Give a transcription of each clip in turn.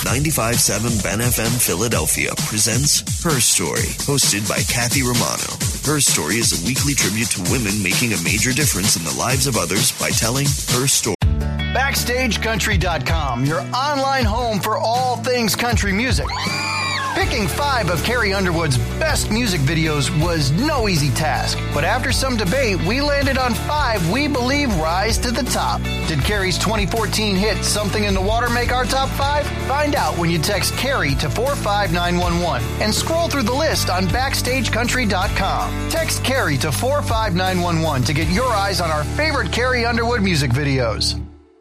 95.7 Ben FM Philadelphia presents Her Story, hosted by Kathy Romano. Her Story is a weekly tribute to women making a major difference in the lives of others by telling her story. BackstageCountry.com, your online home for all things country music. Picking 5 of Carrie Underwood's best music videos was no easy task, but after some debate, we landed on 5 we believe rise to the top. Did Carrie's 2014 hit Something in the Water make our top 5? Find out when you text Carrie to 45911 and scroll through the list on BackstageCountry.com. Text Carrie to 45911 to get your eyes on our favorite Carrie Underwood music videos.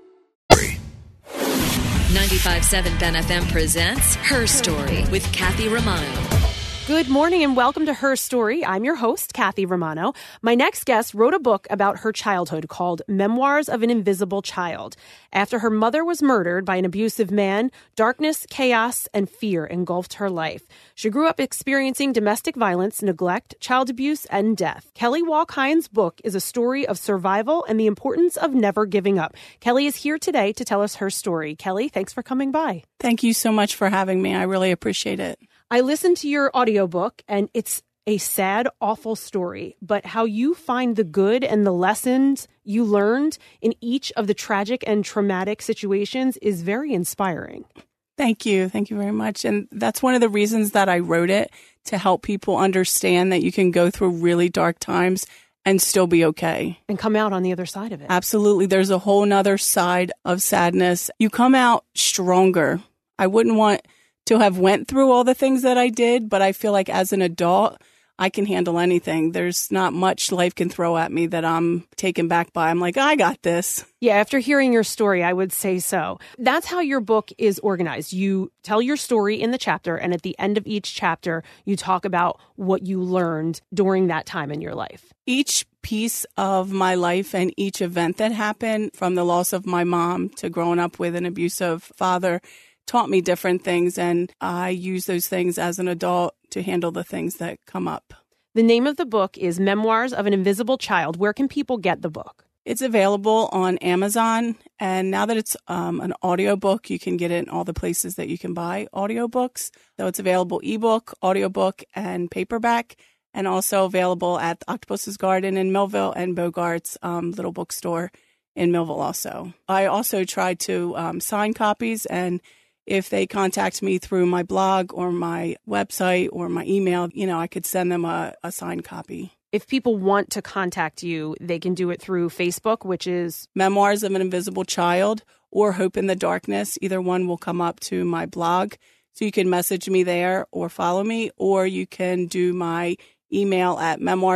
95.7 Ben FM presents Her Story with Kathy Romano. Good morning and welcome to Her Story. I'm your host, Kathy Romano. My next guest wrote a book about her childhood called Memoirs of an Invisible Child. After her mother was murdered by an abusive man, darkness, chaos, and fear engulfed her life. She grew up experiencing domestic violence, neglect, child abuse, and death. Kelly Walk-Hines' book is a story of survival and the importance of never giving up. Kelly is here today to tell us her story. Kelly, thanks for coming by. Thank you so much for having me. I really appreciate it. I listened to your audiobook, and it's a sad, awful story, but how you find the good and the lessons you learned in each of the tragic and traumatic situations is very inspiring. Thank you. Thank you very much. And that's one of the reasons that I wrote it, to help people understand that you can go through really dark times and still be okay. And come out on the other side of it. Absolutely. There's a whole nother side of sadness. You come out stronger. I wouldn't want to have went through all the things that I did, but I feel like as an adult, I can handle anything. There's not much life can throw at me that I'm taken back by. I'm like, I got this. Yeah, after hearing your story, I would say so. That's how your book is organized. You tell your story in the chapter, and at the end of each chapter, you talk about what you learned during that time in your life. Each piece of my life and each event that happened, from the loss of my mom to growing up with an abusive father, taught me different things, and I use those things as an adult to handle the things that come up. The name of the book is Memoirs of an Invisible Child. Where can people get the book? It's available on Amazon, and now that it's an audiobook, you can get it in all the places that you can buy audiobooks. So it's available ebook, audiobook, and paperback, and also available at the Octopus's Garden in Millville and Bogart's little bookstore in Millville also. I also try to sign copies, and if they contact me through my blog or my website or my email, I could send them a signed copy. If people want to contact you, they can do it through Facebook, which is Memoirs of an Invisible Child, or Hope in the Darkness. Either one will come up to my blog. So you can message me there or follow me, or you can do my email at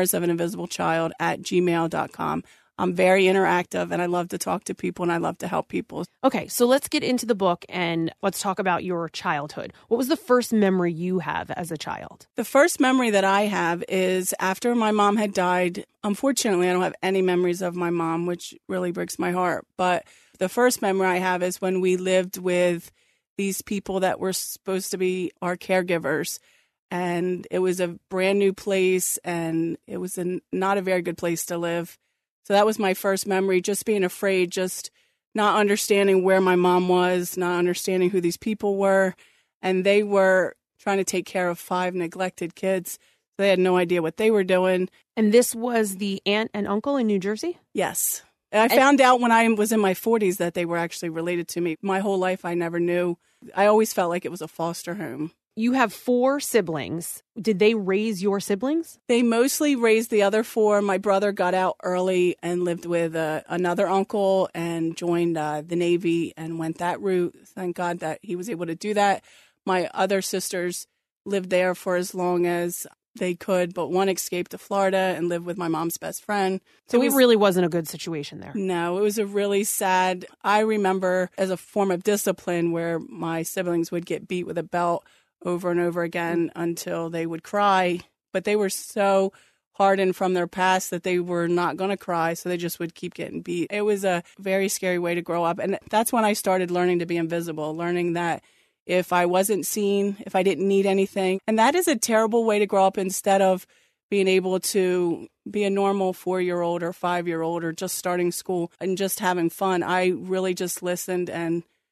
memoirsofaninvisiblechild@gmail.com. I'm very interactive, and I love to talk to people, and I love to help people. Okay, so let's get into the book, and let's talk about your childhood. What was the first memory you have as a child? The first memory that I have is after my mom had died. Unfortunately, I don't have any memories of my mom, which really breaks my heart. But the first memory I have is when we lived with these people that were supposed to be our caregivers. And it was a brand new place, and it was not a very good place to live. So that was my first memory, just being afraid, just not understanding where my mom was, not understanding who these people were. And they were trying to take care of 5 neglected kids. They had no idea what they were doing. And this was the aunt and uncle in New Jersey? Yes. I found out when I was in my 40s that they were actually related to me. My whole life, I never knew. I always felt like it was a foster home. You have 4 siblings. Did they raise your siblings? They mostly raised the other 4. My brother got out early and lived with another uncle and joined the Navy and went that route. Thank God that he was able to do that. My other sisters lived there for as long as they could, but one escaped to Florida and lived with my mom's best friend. So it really wasn't a good situation there. No, it was a really sad. I remember as a form of discipline where my siblings would get beat with a belt over and over again until they would cry. But they were so hardened from their past that they were not going to cry, so they just would keep getting beat. It was a very scary way to grow up. And that's when I started learning to be invisible, learning that if I wasn't seen, if I didn't need anything. And that is a terrible way to grow up, instead of being able to be a normal 4-year-old or 5-year-old or just starting school and just having fun. I really just listened and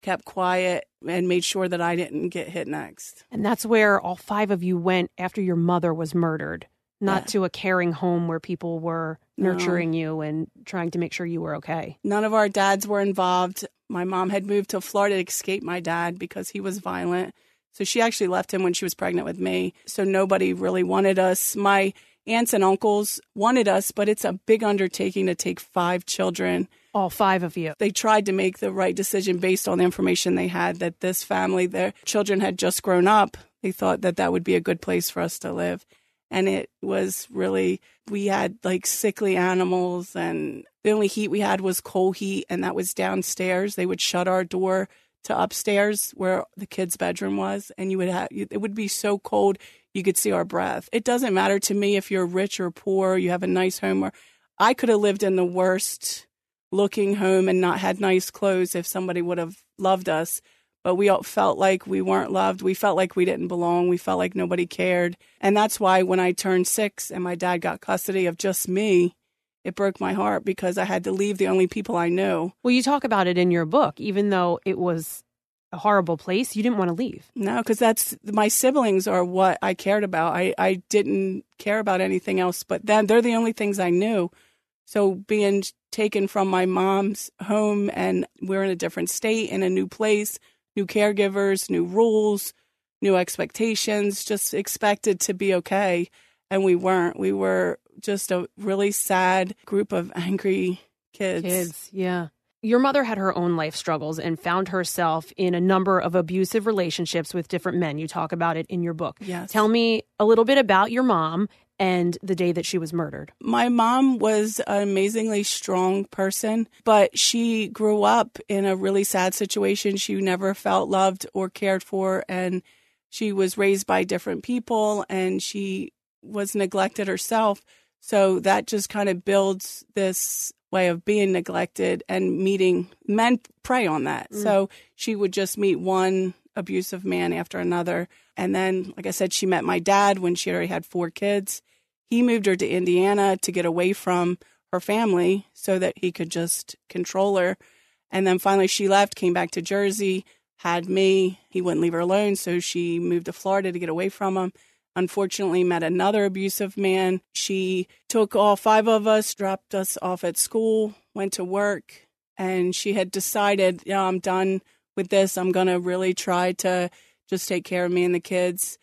kept quiet and made sure that I didn't get hit next. And that's where all 5 of you went after your mother was murdered, not to a caring home where people were nurturing you and trying to make sure you were okay. None of our dads were involved. My mom had moved to Florida to escape my dad because he was violent. So she actually left him when she was pregnant with me. So nobody really wanted us. My aunts and uncles wanted us, but it's a big undertaking to take 5 children. All 5 of you. They tried to make the right decision based on the information they had that this family, their children had just grown up. They thought that that would be a good place for us to live. And it was really, we had like sickly animals, and the only heat we had was coal heat, and that was downstairs. They would shut our door to upstairs where the kids' bedroom was, and it would be so cold you could see our breath. It doesn't matter to me if you're rich or poor, you have a nice home, or I could have lived in the worst looking home and not had nice clothes if somebody would have loved us. But we all felt like we weren't loved. We felt like we didn't belong. We felt like nobody cared. And that's why when I turned 6 and my dad got custody of just me, it broke my heart because I had to leave the only people I knew. Well, you talk about it in your book. Even though it was a horrible place, you didn't want to leave. No, because my siblings are what I cared about. I didn't care about anything else but them. They're the only things I knew. So being taken from my mom's home, and we're in a different state, in a new place, new caregivers, new rules, new expectations, just expected to be okay. And we weren't. We were just a really sad group of angry kids. Yeah. Your mother had her own life struggles and found herself in a number of abusive relationships with different men. You talk about it in your book. Yes. Tell me a little bit about your mom and the day that she was murdered. My mom was an amazingly strong person, but she grew up in a really sad situation. She never felt loved or cared for, and she was raised by different people, and she was neglected herself. So that just kind of builds this way of being neglected, and meeting men prey on that. So she would just meet one abusive man after another. And then, like I said, she met my dad when she already had 4 kids. He moved her to Indiana to get away from her family so that he could just control her. And then finally she left, came back to Jersey, had me. He wouldn't leave her alone, so she moved to Florida to get away from him. Unfortunately, met another abusive man. She took all 5 of us, dropped us off at school, went to work, and she had decided, I'm done with this. I'm going to really try to just take care of me and the kids.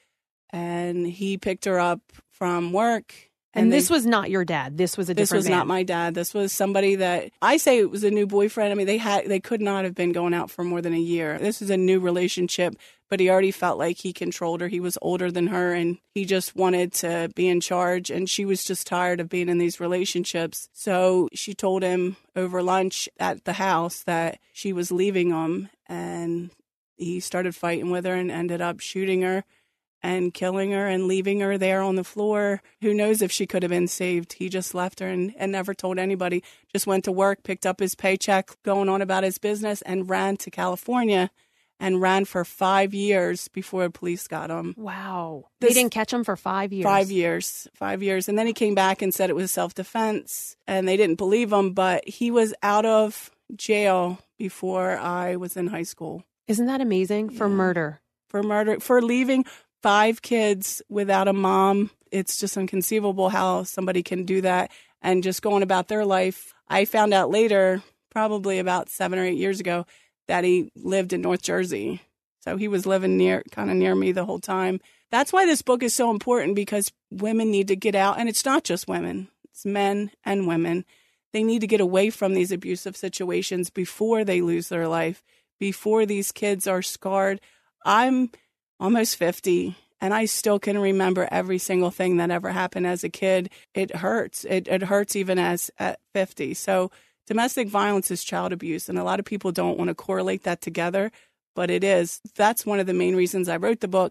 And he picked her up from work. And this was not your dad. This was a different man. This was not my dad. This was somebody that, I say it was a new boyfriend. I mean, they could not have been going out for more than a year. This is a new relationship, but he already felt like he controlled her. He was older than her, and he just wanted to be in charge. And she was just tired of being in these relationships. So she told him over lunch at the house that she was leaving him, and he started fighting with her and ended up shooting her and killing her and leaving her there on the floor. Who knows if she could have been saved. He just left her and never told anybody. Just went to work, picked up his paycheck, going on about his business, and ran to California and ran for 5 years before police got him. Wow. They didn't catch him for 5 years. 5 years. 5 years. And then he came back and said it was self-defense, and they didn't believe him, but he was out of jail before I was in high school. Isn't that amazing? For murder. For murder. For leaving 5 kids without a mom. It's just inconceivable how somebody can do that and just going about their life. I found out later, probably about 7 or 8 years ago, that he lived in North Jersey. So he was living kind of near me the whole time. That's why this book is so important, because women need to get out. And it's not just women. It's men and women. They need to get away from these abusive situations before they lose their life, before these kids are scarred. I'm almost 50, and I still can remember every single thing that ever happened as a kid. It hurts. It hurts even at 50. So domestic violence is child abuse, and a lot of people don't want to correlate that together, but it is. That's one of the main reasons I wrote the book,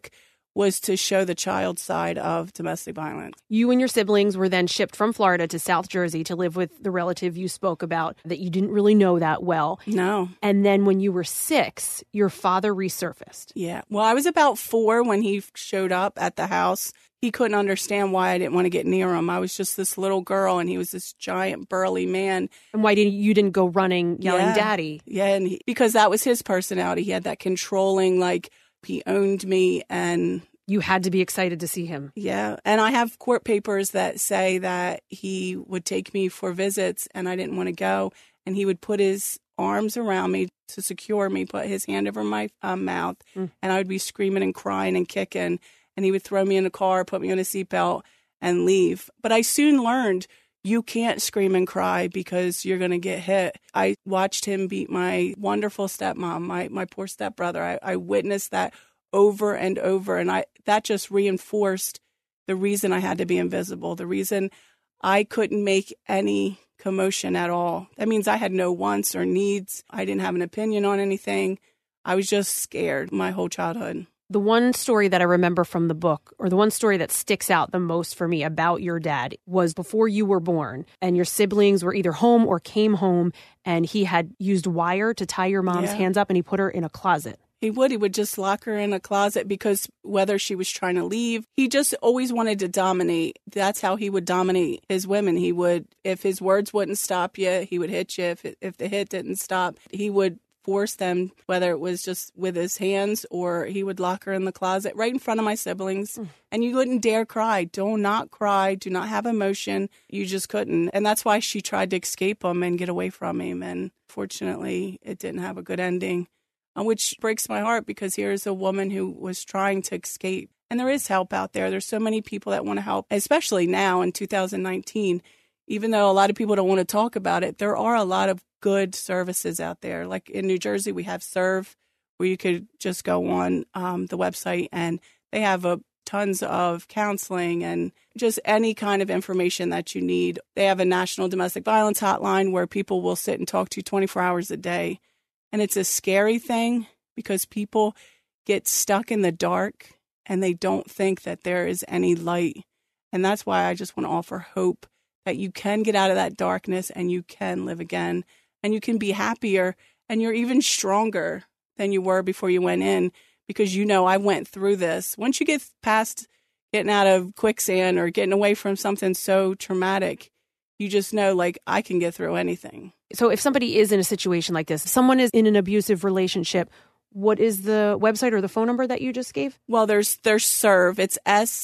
was to show the child side of domestic violence. You and your siblings were then shipped from Florida to South Jersey to live with the relative you spoke about that you didn't really know that well. No. And then when you were 6, your father resurfaced. Yeah. Well, I was about 4 when he showed up at the house. He couldn't understand why I didn't want to get near him. I was just this little girl, and he was this giant, burly man. And why didn't go running, yelling, Daddy? Yeah, and because that was his personality. He had that controlling, like, he owned me, and you had to be excited to see him. Yeah. And I have court papers that say that he would take me for visits and I didn't want to go. And he would put his arms around me to secure me, put his hand over my mouth. And I would be screaming and crying and kicking. And he would throw me in a car, put me on a seatbelt and leave. But I soon learned you can't scream and cry because you're going to get hit. I watched him beat my wonderful stepmom, my poor stepbrother. I witnessed that over and over. And that just reinforced the reason I had to be invisible, the reason I couldn't make any commotion at all. That means I had no wants or needs. I didn't have an opinion on anything. I was just scared my whole childhood. The one story that I remember from the book, or the one story that sticks out the most for me about your dad, was before you were born and your siblings were either home or came home, and he had used wire to tie your mom's hands up and he put her in a closet. He would just lock her in a closet because whether she was trying to leave, he just always wanted to dominate. That's how he would dominate his women. He would, if his words wouldn't stop you, he would hit you. If the hit didn't stop, he would force them, whether it was just with his hands or he would lock her in the closet right in front of my siblings. And you wouldn't dare cry. Do not cry. Do not have emotion. You just couldn't. And that's why she tried to escape him and get away from him. And fortunately, it didn't have a good ending, which breaks my heart because here's a woman who was trying to escape. And there is help out there. There's so many people that want to help, especially now in 2019. Even though a lot of people don't want to talk about it, there are a lot of good services out there. Like in New Jersey, we have Serve, where you could just go on the website and they have tons of counseling and just any kind of information that you need. They have a national domestic violence hotline where people will sit and talk to you 24 hours a day. And it's a scary thing because people get stuck in the dark and they don't think that there is any light. And that's why I just want to offer hope that you can get out of that darkness and you can live again and you can be happier and you're even stronger than you were before you went in because I went through this. Once you get past getting out of quicksand or getting away from something so traumatic, you just know, like, I can get through anything. So if somebody is in a situation like this, someone is in an abusive relationship, what is the website or the phone number that you just gave? Well, there's Serve. It's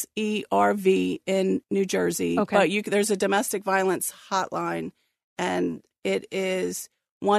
SERV in New Jersey. Okay. But there's a domestic violence hotline, and it is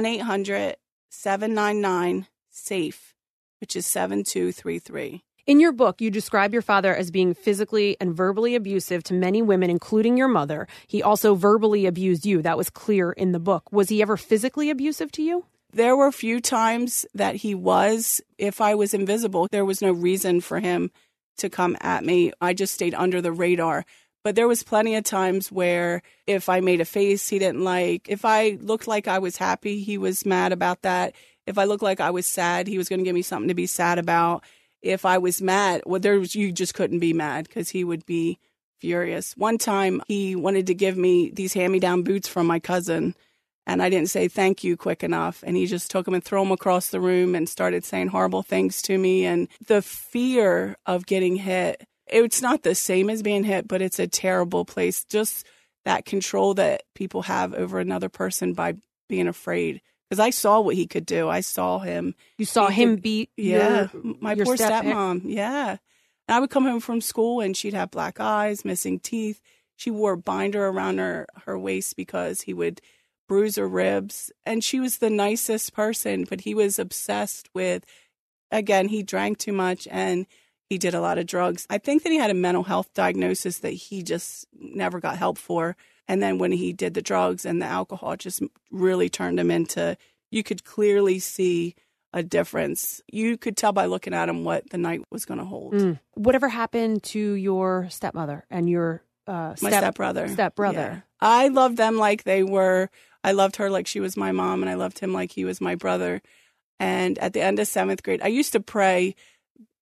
1-800-799-SAFE, which is 7233. In your book, you describe your father as being physically and verbally abusive to many women, including your mother. He also verbally abused you. That was clear in the book. Was he ever physically abusive to you? There were a few times that he was. If I was invisible, there was no reason for him to come at me. I just stayed under the radar. But there was plenty of times where if I made a face he didn't like, if I looked like I was happy, he was mad about that. If I looked like I was sad, he was going to give me something to be sad about. If I was mad, you just couldn't be mad because he would be furious. One time he wanted to give me these hand-me-down boots from my cousin, and I didn't say thank you quick enough. And he just took them and threw them across the room and started saying horrible things to me. And the fear of getting hit, it's not the same as being hit, but it's a terrible place. Just that control that people have over another person by being afraid. Because I saw what he could do. I saw him. You saw him beat my poor stepmom. Yeah. And I would come home from school and she'd have black eyes, missing teeth. She wore a binder around her waist because he would bruise her ribs. And she was the nicest person, but he was obsessed with, again, he drank too much and he did a lot of drugs. I think that he had a mental health diagnosis that he just never got help for. And then when he did the drugs and the alcohol, it just really turned him into, you could clearly see a difference. You could tell by looking at him what the night was going to hold. Whatever happened to your stepmother and your my stepbrother? Stepbrother. Yeah. I loved them like they were. I loved her like she was my mom, and I loved him like he was my brother. And at the end of 7th grade, I used to pray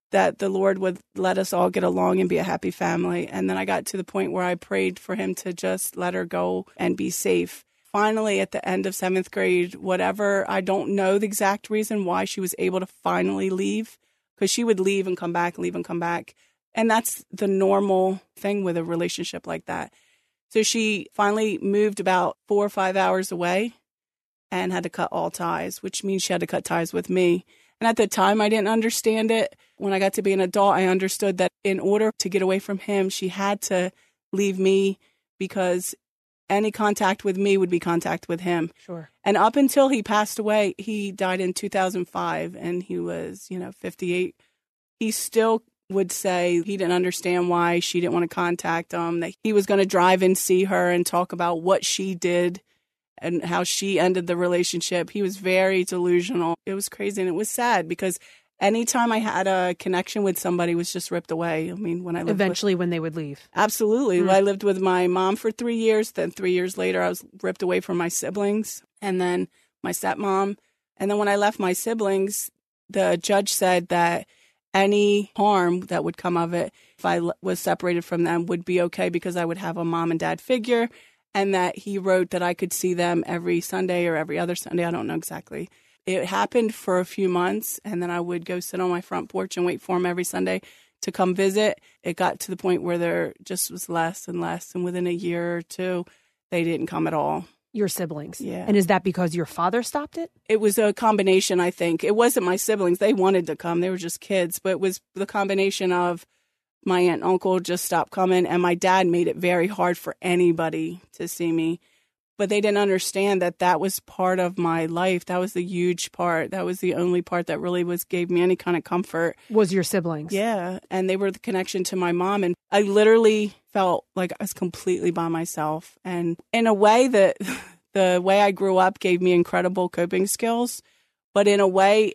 that the Lord would let us all get along and be a happy family. And then I got to the point where I prayed for him to just let her go and be safe. Finally, at the end of 7th grade, whatever, I don't know the exact reason why she was able to finally leave, because she would leave and come back, leave and come back. And that's the normal thing with a relationship like that. So she finally moved about 4 or 5 hours away and had to cut all ties, which means she had to cut ties with me. And at the time, I didn't understand it. When I got to be an adult, I understood that in order to get away from him, she had to leave me, because any contact with me would be contact with him. Sure. And up until he passed away, he died in 2005, and he was, 58. He still would say he didn't understand why she didn't want to contact him, that he was going to drive and see her and talk about what she did and how she ended the relationship. He was very delusional. It was crazy, and it was sad, because anytime I had a connection with somebody, it was just ripped away. I mean, when I lived when they would leave. Absolutely. I lived with my mom for 3 years. Then 3 years later, I was ripped away from my siblings and then my stepmom. And then when I left my siblings, the judge said that any harm that would come of it, if I was separated from them, would be okay, because I would have a mom and dad figure, and that he wrote that I could see them every Sunday or every other Sunday. I don't know exactly. It happened for a few months, and then I would go sit on my front porch and wait for him every Sunday to come visit. It got to the point where there just was less and less, and within a year or two, they didn't come at all. Your siblings? Yeah. And is that because your father stopped it? It was a combination, I think. It wasn't my siblings. They wanted to come. They were just kids. But it was the combination of my aunt and uncle just stopped coming, and my dad made it very hard for anybody to see me. But they didn't understand that that was part of my life. That was the huge part. That was the only part that really gave me any kind of comfort. Was your siblings? Yeah. And they were the connection to my mom. And I literally felt like I was completely by myself. And in a way that the way I grew up gave me incredible coping skills. But in a way,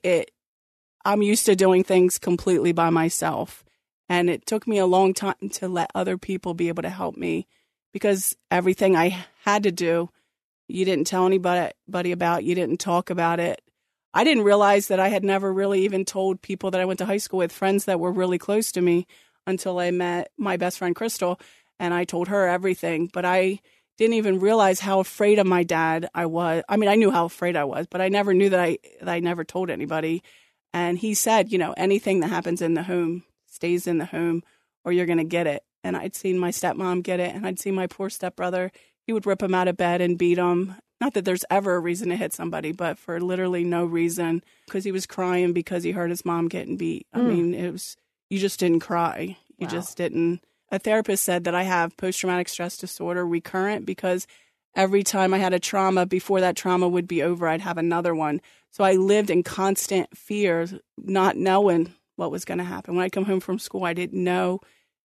I'm used to doing things completely by myself. And it took me a long time to let other people be able to help me, because everything I had to do, you didn't tell anybody about, you didn't talk about it. I didn't realize that I had never really even told people that I went to high school with, friends that were really close to me, until I met my best friend, Crystal, and I told her everything. But I didn't even realize how afraid of my dad I was. I mean, I knew how afraid I was, but I never knew that I never told anybody. And he said, anything that happens in the home stays in the home, or you're going to get it. And I'd seen my stepmom get it, and I'd seen my poor stepbrother. He would rip him out of bed and beat him. Not that there's ever a reason to hit somebody, but for literally no reason, because he was crying because he heard his mom getting beat. I mean, you just didn't cry. You just didn't. A therapist said that I have post-traumatic stress disorder recurrent, because every time I had a trauma, before that trauma would be over, I'd have another one. So I lived in constant fear, not knowing what was going to happen. When I come home from school, I didn't know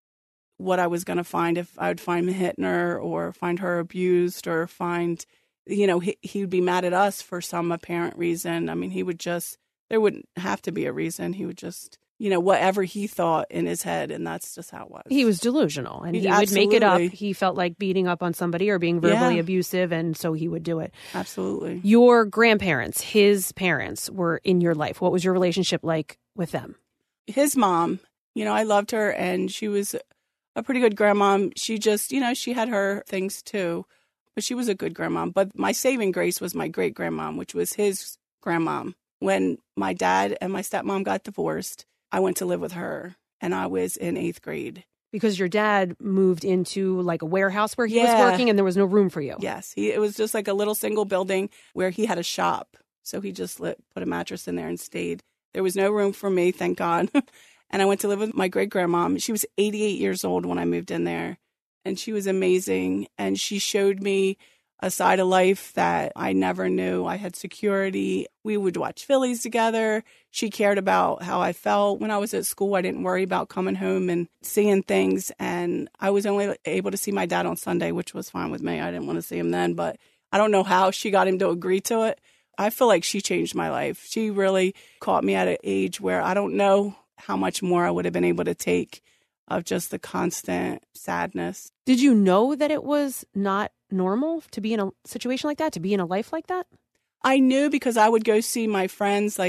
what I was going to find, if I would find him hitting her or find her abused, or find, he would be mad at us for some apparent reason. I mean, there wouldn't have to be a reason. He would just, whatever he thought in his head, and that's just how it was. He was delusional, and he would make it up. He felt like beating up on somebody or being verbally abusive, and so he would do it. Absolutely. Your grandparents, his parents, were in your life. What was your relationship like with them? His mom, I loved her, and she was a pretty good grandmom. She just, she had her things too, but she was a good grandmom. But my saving grace was my great grandmom, which was his grandmom. When my dad and my stepmom got divorced, I went to live with her, and I was in 8th grade. Because your dad moved into like a warehouse where he was working, and there was no room for you. Yes. It was just like a little single building where he had a shop. So he just put a mattress in there and stayed. There was no room for me, thank God. And I went to live with my great-grandmom. She was 88 years old when I moved in there, and she was amazing. And she showed me a side of life that I never knew. I had security. We would watch Phillies together. She cared about how I felt. When I was at school, I didn't worry about coming home and seeing things. And I was only able to see my dad on Sunday, which was fine with me. I didn't want to see him then, but I don't know how she got him to agree to it. I feel like she changed my life. She really caught me at an age where I don't know how much more I would have been able to take of just the constant sadness. Did you know that it was not normal to be in a situation like that, to be in a life like that? I knew, because I would go see my friends. Like,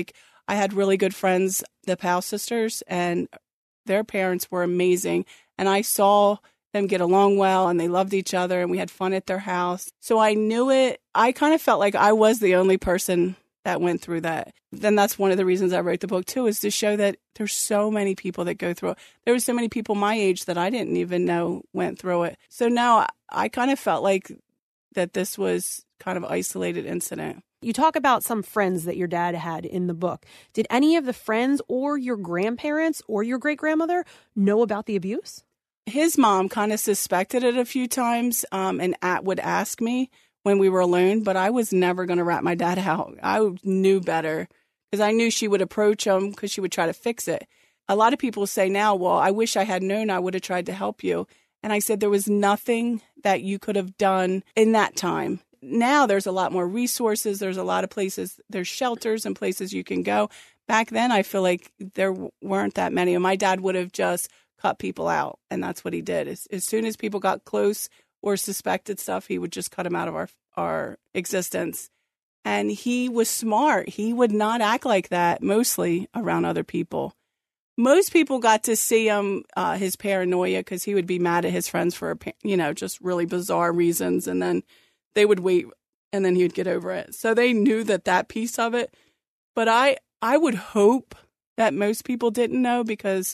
I had really good friends, the Powell sisters, and their parents were amazing. And I saw them get along well, and they loved each other, and we had fun at their house. So I knew it. I kind of felt like I was the only person that went through that. Then that's one of the reasons I wrote the book too, is to show that there's so many people that go through it. There were so many people my age that I didn't even know went through it. So now I kind of felt like that this was kind of isolated incident. You talk about some friends that your dad had in the book. Did any of the friends or your grandparents or your great-grandmother know about the abuse? His mom kind of suspected it a few times and would ask me when we were alone, but I was never going to rat my dad out. I knew better because I knew she would approach him because she would try to fix it. A lot of people say now, well, I wish I had known, I would have tried to help you. And I said, there was nothing that you could have done in that time. Now there's a lot more resources. There's a lot of places, there's shelters and places you can go. Back then, I feel like there weren't that many. And my dad would have just cut people out. And that's what he did. As soon as people got close or suspected stuff, he would just cut them out of our existence. And he was smart. He would not act like that, mostly around other people. Most people got to see him, his paranoia, because he would be mad at his friends for, just really bizarre reasons. And then they would wait, and then he would get over it. So they knew that piece of it. But I would hope that most people didn't know because,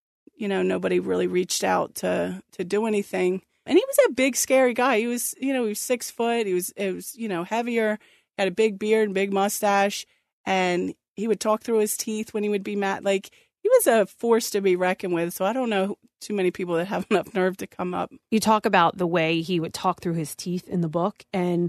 nobody really reached out to do anything. And he was a big, scary guy. He was, he was 6 foot. He was heavier, had a big beard and big mustache. And he would talk through his teeth when he would be mad. Like, he was a force to be reckoned with. So I don't know too many people that have enough nerve to come up. You talk about the way he would talk through his teeth in the book, and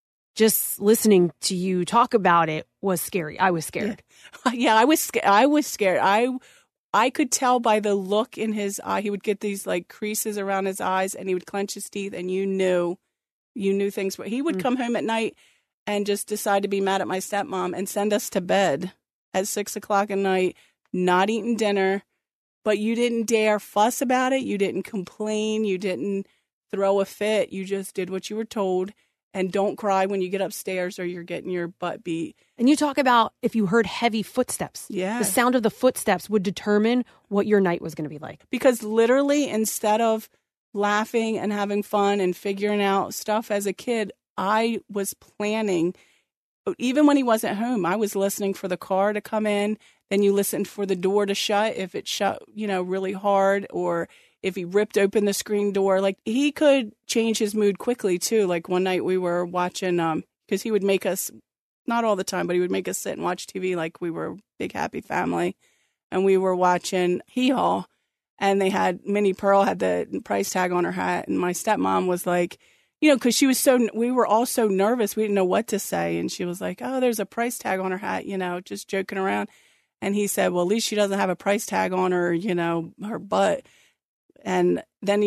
just listening to you talk about it was scary. I was scared. Yeah, I was scared. I could tell by the look in his eye. He would get these like creases around his eyes, and he would clench his teeth, and you knew things. But he would come home at night and just decide to be mad at my stepmom and send us to bed at 6:00 at night, not eating dinner. But you didn't dare fuss about it. You didn't complain. You didn't throw a fit. You just did what you were told. And don't cry when you get upstairs or you're getting your butt beat. And you talk about if you heard heavy footsteps. Yeah. The sound of the footsteps would determine what your night was going to be like. Because literally, instead of laughing and having fun and figuring out stuff as a kid, I was planning. Even when he wasn't home, I was listening for the car to come in. Then you listened for the door to shut if it shut, really hard, or if he ripped open the screen door. Like, he could change his mood quickly, too. Like, one night we were watching, because he would make us, not all the time, but he would make us sit and watch TV like we were a big, happy family. And we were watching Hee Haw, and Minnie Pearl had the price tag on her hat. And my stepmom was like, because we were all so nervous. We didn't know what to say. And she was like, oh, there's a price tag on her hat, just joking around. And he said, well, at least she doesn't have a price tag on her, her butt. And then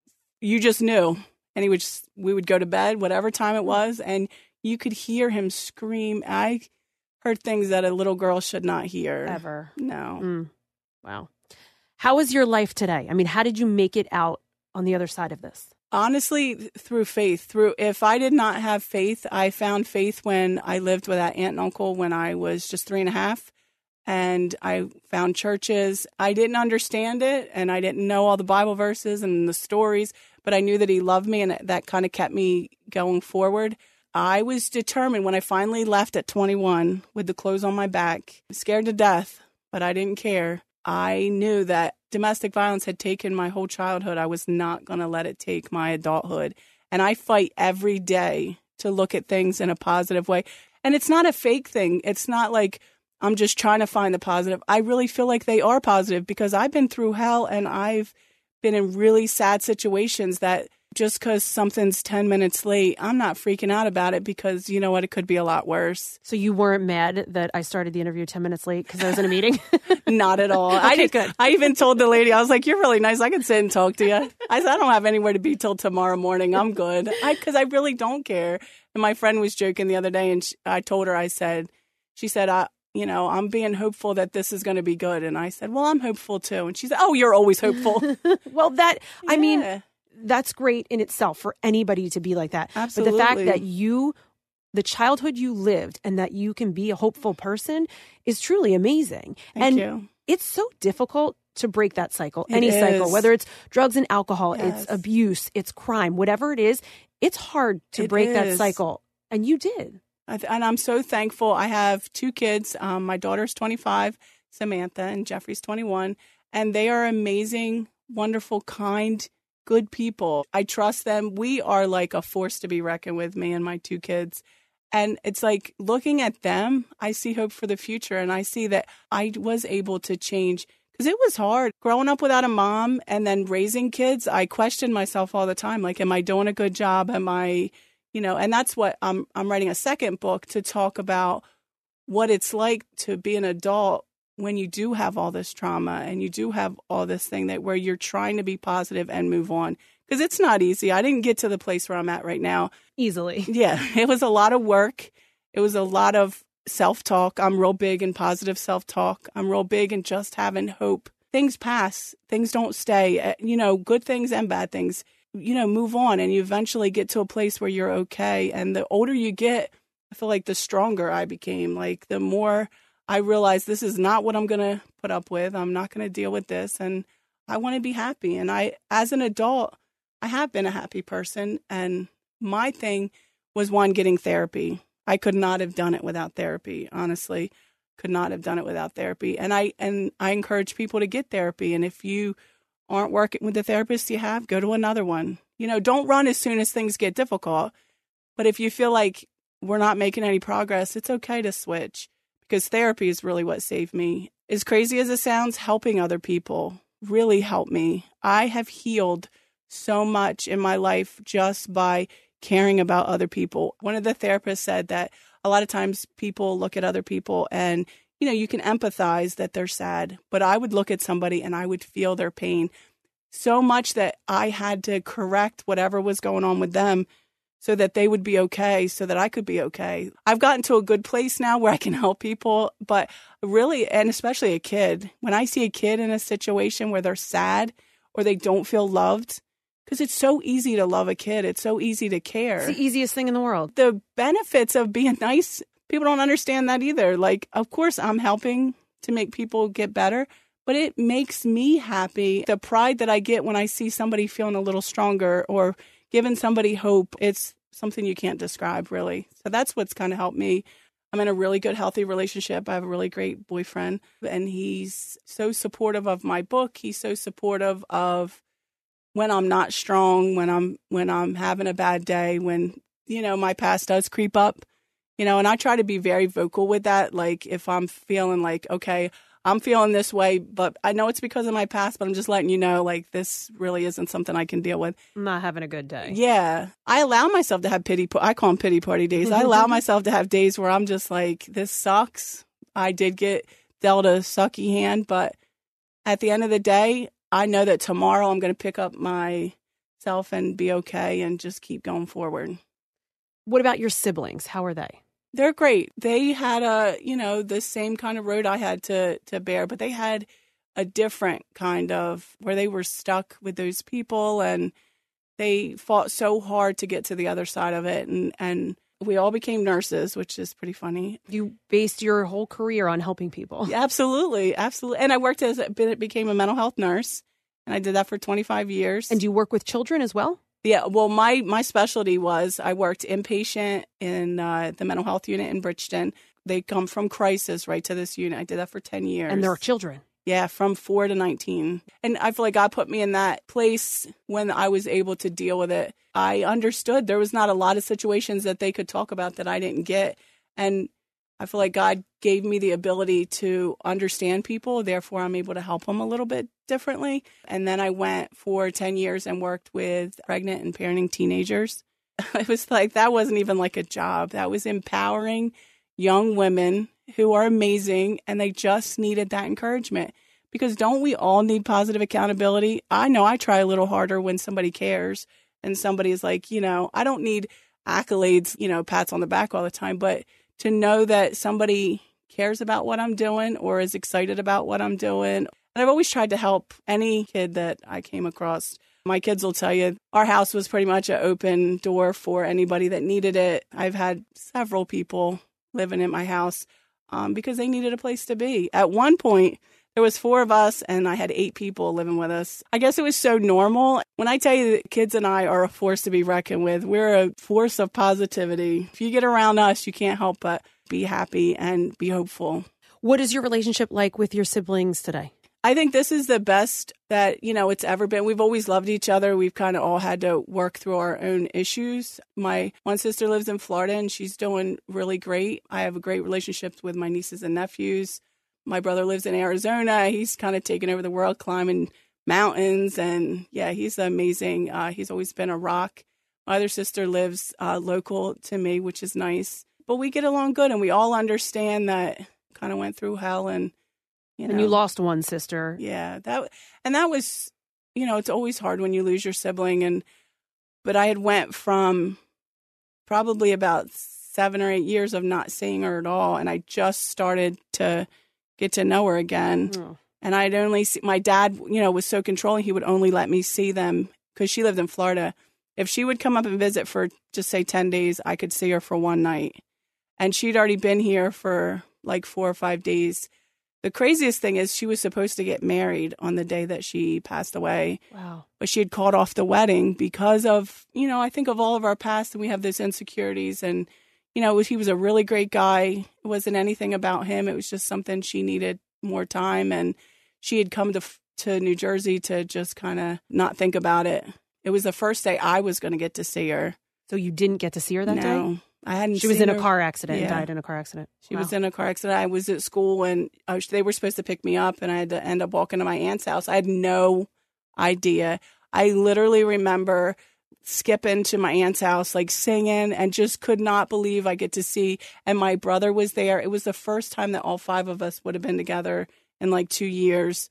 you just knew. And we would go to bed, whatever time it was, and you could hear him scream. I heard things that a little girl should not hear. Ever. No. Wow. How is your life today? I mean, how did you make it out on the other side of this? Honestly, through faith. If I did not have faith, I found faith when I lived with that aunt and uncle when I was just 3.5. And I found churches. I didn't understand it, and I didn't know all the Bible verses and the stories, but I knew that he loved me, and that kind of kept me going forward. I was determined when I finally left at 21 with the clothes on my back, scared to death, but I didn't care. I knew that domestic violence had taken my whole childhood. I was not going to let it take my adulthood. And I fight every day to look at things in a positive way. And it's not a fake thing. It's not like I'm just trying to find the positive. I really feel like they are positive because I've been through hell and I've been in really sad situations that just because something's 10 minutes late, I'm not freaking out about it because you know what? It could be a lot worse. So you weren't mad that I started the interview 10 minutes late because I was in a meeting? Not at all. Okay, good. I even told the lady, I was like, you're really nice. I can sit and talk to you. I said, I don't have anywhere to be till tomorrow morning. I'm good. Because I really don't care. And my friend was joking the other day and I told her, she said, I'm being hopeful that this is going to be good. And I said, well, I'm hopeful too. And she said, oh, you're always hopeful. Well, I mean, that's great in itself for anybody to be like that. Absolutely. But the fact that the childhood you lived and that you can be a hopeful person is truly amazing. Thank you. It's so difficult to break that cycle, It any is. cycle, whether it's drugs and alcohol, Yes. it's abuse, it's crime, whatever it is, it's hard to It break that is. cycle. And you did. And I'm so thankful. I have 2 kids. My daughter's 25, Samantha, and Jeffrey's 21. And they are amazing, wonderful, kind, good people. I trust them. We are like a force to be reckoned with, me and my 2 kids. And it's like looking at them, I see hope for the future. And I see that I was able to change, because it was hard growing up without a mom and then raising kids. I questioned myself all the time. Like, am I doing a good job? Am I, and that's what I'm writing a second book to talk about what it's like to be an adult when you do have all this trauma and you do have all this thing where you're trying to be positive and move on. Because it's not easy. I didn't get to the place where I'm at right now Easily. Yeah, it was a lot of work. It was a lot of self-talk. I'm real big in positive self-talk. I'm real big in just having hope. Things pass. Things don't stay. Good things and bad things, move on. And you eventually get to a place where you're okay. And the older you get, I feel like the stronger I became. Like, the more I realized this is not what I'm going to put up with. I'm not going to deal with this. And I want to be happy. And as an adult, I have been a happy person. And my thing was, one, getting therapy. I could not have done it without therapy, honestly. Could not have done it without therapy. And I encourage people to get therapy. And if you aren't working with the therapist you have, go to another one. Don't run as soon as things get difficult. But if you feel like we're not making any progress, it's okay to switch, because therapy is really what saved me. As crazy as it sounds, helping other people really helped me. I have healed so much in my life just by caring about other people. One of the therapists said that a lot of times people look at other people and, you can empathize that they're sad, but I would look at somebody and I would feel their pain so much that I had to correct whatever was going on with them so that they would be okay, so that I could be okay. I've gotten to a good place now where I can help people, but really, and especially a kid, when I see a kid in a situation where they're sad or they don't feel loved, because it's so easy to love a kid. It's so easy to care. It's the easiest thing in the world. The benefits of being nice, people don't understand that either. Like, of course, I'm helping to make people get better, but it makes me happy. The pride that I get when I see somebody feeling a little stronger or giving somebody hope, it's something you can't describe, really. So that's what's kind of helped me. I'm in a really good, healthy relationship. I have a really great boyfriend, and he's so supportive of my book. He's so supportive of when I'm not strong, when I'm having a bad day, when, my past does creep up, and I try to be very vocal with that. Like, if I'm feeling like, okay, I'm feeling this way, but I know it's because of my past, but I'm just letting you know, like, this really isn't something I can deal with. I'm not having a good day. Yeah. I allow myself to have I call them pity party days. I allow myself to have days where I'm just like, this sucks. I did get dealt a sucky hand, but at the end of the day, I know that tomorrow I'm going to pick up myself and be okay and just keep going forward. What about your siblings? How are they? They're great. They had the same kind of road I had to bear, but they had a different kind of where they were stuck with those people, and they fought so hard to get to the other side of it. And we all became nurses, which is pretty funny. You based your whole career on helping people. Absolutely. Absolutely. And I worked became a mental health nurse, and I did that for 25 years. And do you work with children as well? Yeah, well, my specialty was I worked inpatient in the mental health unit in Bridgeton. They come from crisis right to this unit. I did that for 10 years. And there are children. Yeah, from 4 to 19. And I feel like God put me in that place when I was able to deal with it. I understood there was not a lot of situations that they could talk about that I didn't get. And I feel like God gave me the ability to understand people. Therefore, I'm able to help them a little bit differently. And then I went for 10 years and worked with pregnant and parenting teenagers. It was like, that wasn't even like a job. That was empowering young women who are amazing, and they just needed that encouragement. Because don't we all need positive accountability? I know I try a little harder when somebody cares and somebody is like, I don't need accolades, pats on the back all the time, but to know that somebody cares about what I'm doing or is excited about what I'm doing. And I've always tried to help any kid that I came across. My kids will tell you our house was pretty much an open door for anybody that needed it. I've had several people living in my house because they needed a place to be. At one point, there was 4 of us and I had 8 people living with us. I guess it was so normal. When I tell you that kids and I are a force to be reckoned with, we're a force of positivity. If you get around us, you can't help but be happy and be hopeful. What is your relationship like with your siblings today? I think this is the best that, it's ever been. We've always loved each other. We've kind of all had to work through our own issues. My one sister lives in Florida and she's doing really great. I have a great relationship with my nieces and nephews. My brother lives in Arizona. He's kind of taken over the world climbing mountains. And yeah, he's amazing. He's always been a rock. My other sister lives local to me, which is nice. But we get along good and we all understand that kind of went through hell and, And you lost one sister. Yeah. That was, it's always hard when you lose your sibling. But I had went from probably about 7 or 8 years of not seeing her at all. And I just started to get to know her again. Oh. And I'd only see, my dad, was so controlling. He would only let me see them because she lived in Florida. If she would come up and visit for just say 10 days, I could see her for one night. And she'd already been here for like 4 or 5 days. The craziest thing is she was supposed to get married on the day that she passed away. Wow. But she had called off the wedding because of, I think of all of our past and we have those insecurities. And, he was a really great guy. It wasn't anything about him. It was just something she needed more time. And she had come to New Jersey to just kind of not think about it. It was the first day I was going to get to see her. So you didn't get to see her that day? No. I hadn't. She was in a car accident and died in a car accident. She was in a car accident. I was at school and they were supposed to pick me up and I had to end up walking to my aunt's house. I had no idea. I literally remember skipping to my aunt's house, like singing and just could not believe I get to see. And my brother was there. It was the first time that all 5 of us would have been together in like 2 years.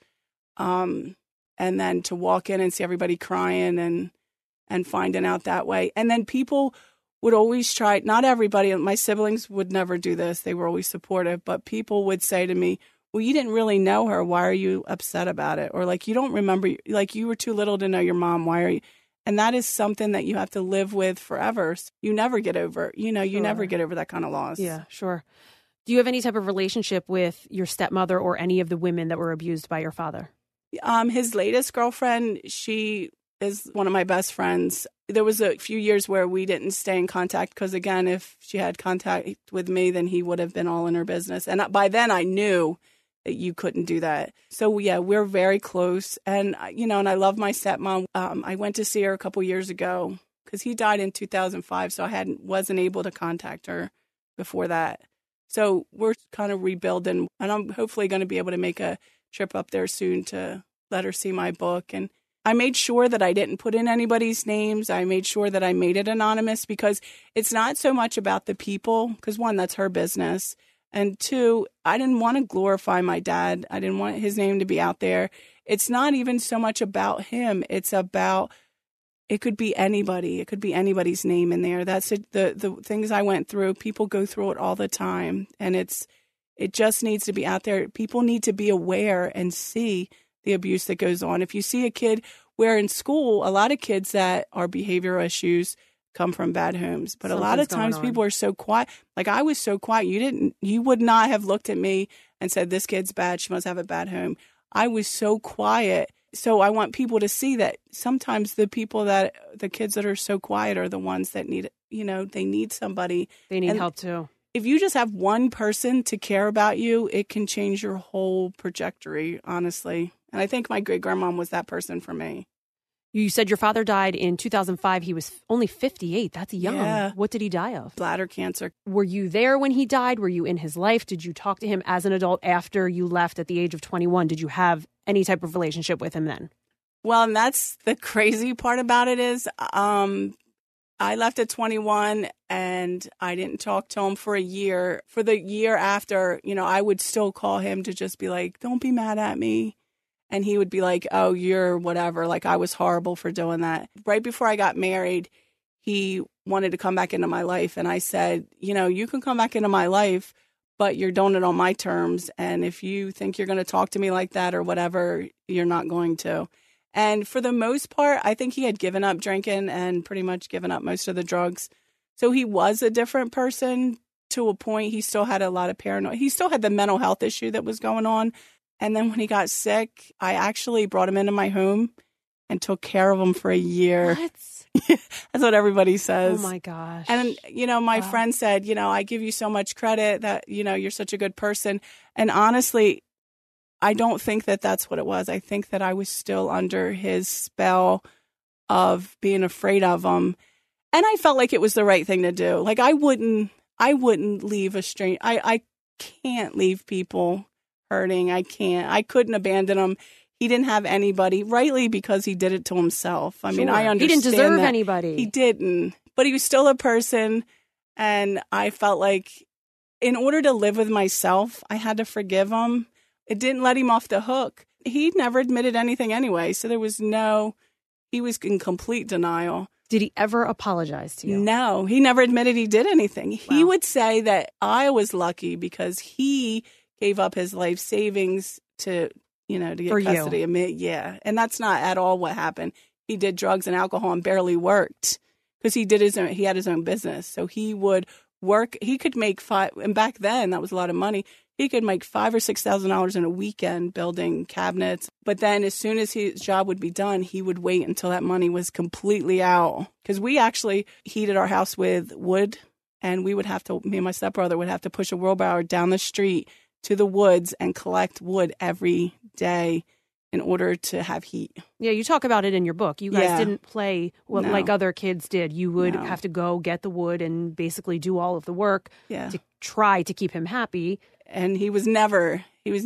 And then to walk in and see everybody crying and finding out that way. And then people would always try, not everybody, my siblings would never do this. They were always supportive, but people would say to me, well, you didn't really know her. Why are you upset about it? Or like, you don't remember, like you were too little to know your mom. Why are you? And that is something that you have to live with forever. You never get over, you never get over that kind of loss. Yeah, sure. Do you have any type of relationship with your stepmother or any of the women that were abused by your father? His latest girlfriend, she is one of my best friends. There was a few years where we didn't stay in contact because, again, if she had contact with me, then he would have been all in her business. And by then I knew that you couldn't do that. So, yeah, we're very close. And, and I love my stepmom. I went to see her a couple years ago because he died in 2005. So I wasn't able to contact her before that. So we're kind of rebuilding. And I'm hopefully going to be able to make a trip up there soon to let her see my book. And I made sure that I didn't put in anybody's names. I made sure that I made it anonymous because it's not so much about the people, because 1, that's her business. And 2, I didn't want to glorify my dad. I didn't want his name to be out there. It's not even so much about him. It's about, it could be anybody. It could be anybody's name in there. That's it. The things I went through, people go through it all the time. And it just needs to be out there. People need to be aware and see the abuse that goes on. If you see a kid where in school, a lot of kids that are behavioral issues come from bad homes. But a lot of times people are so quiet. Like I was so quiet. You would not have looked at me and said, this kid's bad. She must have a bad home. I was so quiet. So I want people to see that sometimes the kids that are so quiet are the ones that need, they need somebody. They need help too. If you just have one person to care about you, it can change your whole trajectory, honestly. And I think my great-grandmom was that person for me. You said your father died in 2005. He was only 58. That's young. Yeah. What did he die of? Bladder cancer. Were you there when he died? Were you in his life? Did you talk to him as an adult after you left at the age of 21? Did you have any type of relationship with him then? Well, and that's the crazy part about it is I left at 21 and I didn't talk to him for a year. For the year after, I would still call him to just be like, don't be mad at me. And he would be like, oh, you're whatever. Like, I was horrible for doing that. Right before I got married, he wanted to come back into my life. And I said, you can come back into my life, but you're doing it on my terms. And if you think you're going to talk to me like that or whatever, you're not going to. And for the most part, I think he had given up drinking and pretty much given up most of the drugs. So he was a different person to a point. He still had a lot of paranoia. He still had the mental health issue that was going on. And then when he got sick, I actually brought him into my home and took care of him for a year. What? That's what everybody says. Oh, my gosh. And, my friend said, I give you so much credit that, you're such a good person. And honestly, I don't think that that's what it was. I think that I was still under his spell of being afraid of him. And I felt like it was the right thing to do. Like, I wouldn't leave a stranger. I can't leave people hurting. I couldn't abandon him. He didn't have anybody, rightly because he did it to himself. I mean, I understand he didn't deserve that. anybody. He didn't, but he was still a person. And I felt like in order to live with myself, I had to forgive him. It didn't let him off the hook. He never admitted anything anyway. So he was in complete denial. Did he ever apologize to you? No, he never admitted he did anything. Wow. He would say that I was lucky because he gave up his life savings to get custody of me. Yeah. And that's not at all what happened. He did drugs and alcohol and barely worked because he had his own business. So he would work. He could make and back then that was a lot of money. He could make $5,000 or $6,000 in a weekend building cabinets. But then as soon as his job would be done, he would wait until that money was completely out. Because we actually heated our house with wood, and me and my stepbrother would have to push a wheelbarrow down the street to the woods and collect wood every day in order to have heat. Yeah, you talk about it in your book. You guys didn't play like other kids did. You would have to go get the wood and basically do all of the work to try to keep him happy. And he was never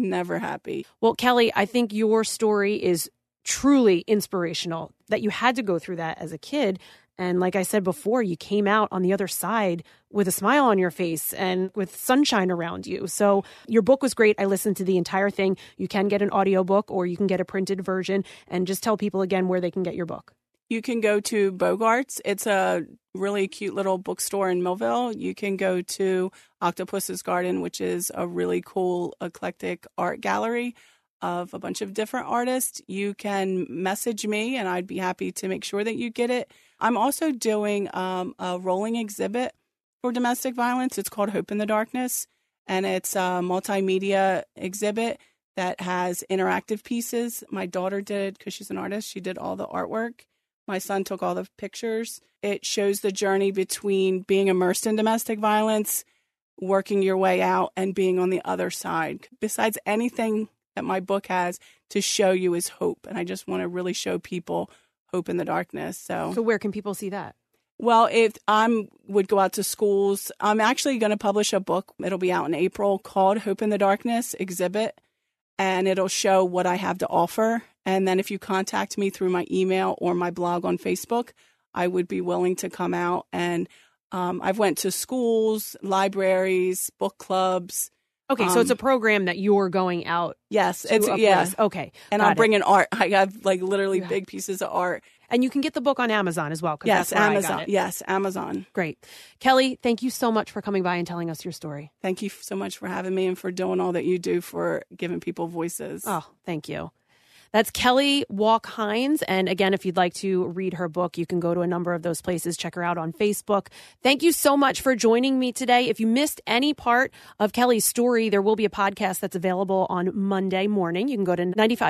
happy. Well, Kelly, I think your story is truly inspirational that you had to go through that as a kid. And like I said before, you came out on the other side with a smile on your face and with sunshine around you. So your book was great. I listened to the entire thing. You can get an audiobook or you can get a printed version. And just tell people again where they can get your book. You can go to Bogart's. It's a really cute little bookstore in Millville. You can go to Octopus's Garden, which is a really cool, eclectic art gallery of a bunch of different artists. You can message me, and I'd be happy to make sure that you get it. I'm also doing a rolling exhibit for domestic violence. It's called Hope in the Darkness, and it's a multimedia exhibit that has interactive pieces. My daughter did, because she's an artist, she did all the artwork. My son took all the pictures. It shows the journey between being immersed in domestic violence, working your way out, and being on the other side. Besides anything that my book has to show you is hope. And I just want to really show people hope in the darkness. So where can people see that? Well, if I would go out to schools, I'm actually going to publish a book. It'll be out in April called Hope in the Darkness Exhibit. And it'll show what I have to offer. And then if you contact me through my email or my blog on Facebook, I would be willing to come out. And I've went to schools, libraries, book clubs. Okay, so it's a program that you're going out. Yes, it's Okay, and I'm bringing art. I have literally big pieces of art. And you can get the book on Amazon as well. Yes, Amazon. Yes, Amazon. Great. Kelly, thank you so much for coming by and telling us your story. Thank you so much for having me and for doing all that you do for giving people voices. Oh, thank you. That's Kelly Walk-Hines. And again, if you'd like to read her book, you can go to a number of those places. Check her out on Facebook. Thank you so much for joining me today. If you missed any part of Kelly's story, there will be a podcast that's available on Monday morning. You can go to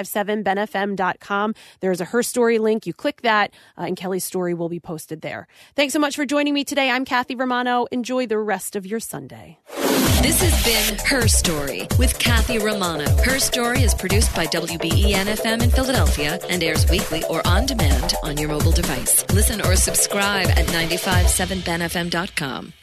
957benfm.com. There's a Her Story link. You click that, and Kelly's story will be posted there. Thanks so much for joining me today. I'm Kathy Romano. Enjoy the rest of your Sunday. This has been Her Story with Kathy Romano. Her Story is produced by WBEN-FM in Philadelphia and airs weekly or on demand on your mobile device. Listen or subscribe at 957benfm.com.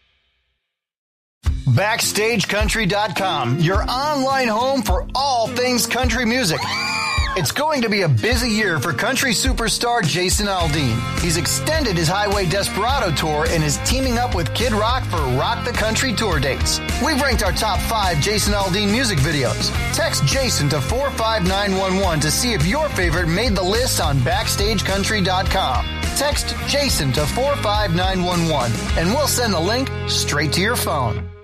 BackstageCountry.com, your online home for all things country music. It's going to be a busy year for country superstar Jason Aldean. He's extended his Highway Desperado tour and is teaming up with Kid Rock for Rock the Country tour dates. We've ranked our top 5 Jason Aldean music videos. Text Jason to 45911 to see if your favorite made the list on BackstageCountry.com. Text Jason to 45911 and we'll send the link straight to your phone.